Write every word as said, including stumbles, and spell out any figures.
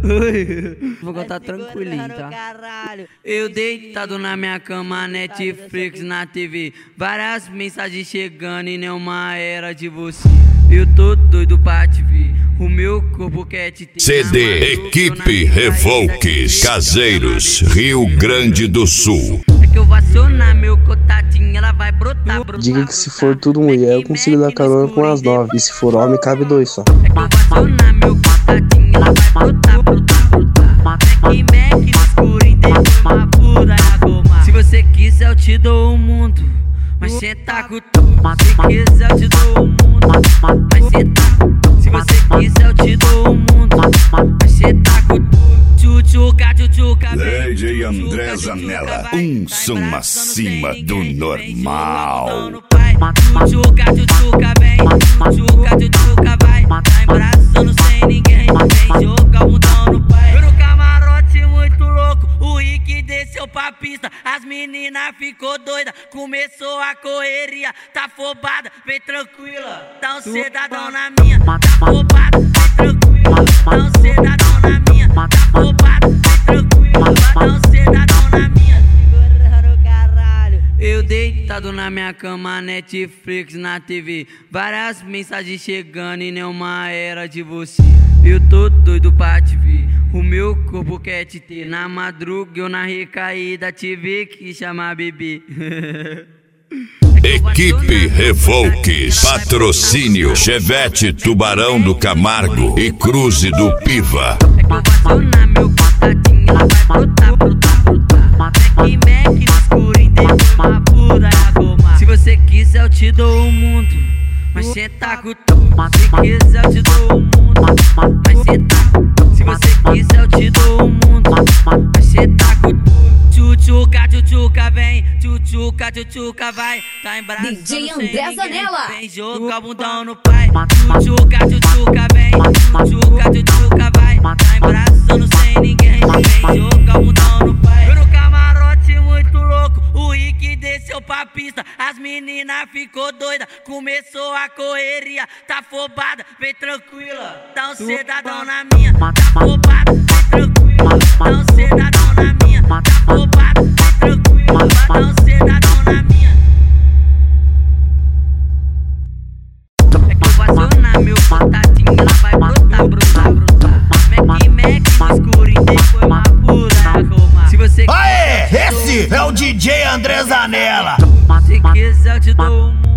Vou contar tranquilinho, tá? Eu deitado na minha cama, Netflix na T V, várias mensagens chegando e nenhuma era de você. Eu tô doido pra te ver, o meu corpo quer te ter. C D Equipe Revolques Caseiros, Rio Grande do Sul. É que eu vou acionar meu contatinho, ela vai brotar, brotar. Diga que se for tudo mulher, eu consigo dar carona com as nove. E se for homem, cabe dois só. É que eu vou acionar meu contatinho, ela vai brotar, brotar, brotar. Mac, Mac, no escuro, depois uma puta na goma. Se você quiser eu te dou o mundo, mas cê tá com tudo. Se quiser eu te dou o mundo, mas cê tá. Se você quiser eu te dou o mundo, mas cê tá com tudo. Tchutchuca, tchutchuca, D J André Zanella, um som acima do normal. Tchutchuca, tchutchuca, vem. Tchutchuca, tchutchuca, vai. Tá embraçando sem ninguém, vem jogar o mundão no pai. Eu no camarote muito louco, o Rick desceu pra pista. As meninas ficou doida, começou a correria. Tá afobada, vem tranquila, dá um cidadão na minha. Tá afobada, vem tranquila, dá um cidadão na minha. Tá afobada, vem tranquila, dá um cidadão na minha. Segurando caralho. Eu deitado na minha cama, Netflix na T V, várias mensagens chegando e nenhuma era de você. Eu tô doido pra te ver, o meu corpo quer te ter. Na madruga eu na recaída tive que chamar bebê. Equipe Revolques, patrocínio Chevette Tubarão do Camargo e Cruze do Piva. É que eu vou acionar meu contatinho, ela vai brotar, brotar, brotar. Mac, Mac, no escuro, depois uma puta na goma. Se você quiser eu te dou o mundo, mas cê tá com tudo. Se quiser eu te dou o mundo, mas cê tá. Se você quiser eu te dou o mundo, mas cê tá com tudo. Tchutchuca, tchutchuca, vem. Tchutchuca, tchutchuca, vai. Tá embraçando D J André Zanella, vem jogar o bundão no pai. Tchutchuca, tchutchuca, vem. Tchutchuca, tchutchuca, vai. Tá embraçando sem ninguém, vem jogar o bundão no pai. Eu no camarote muito louco, o Rick desceu pra pista. As meninas ficou doida, começou a correria. Tá afobada, vem tranquila, dá um cidadão na minha. Tá afobada, vem tranquila, dá um cidadão na minha. Tá afobada, vem tranquila, dá um cidadão na minha. É que eu vou acionar meu contatinho, ela vai brotar, brotar, brotar. Mac, Mac, no escuro, depois uma puta na goma. Se você Aê, esse é o D J André Zanella. Se quiser eu te dou um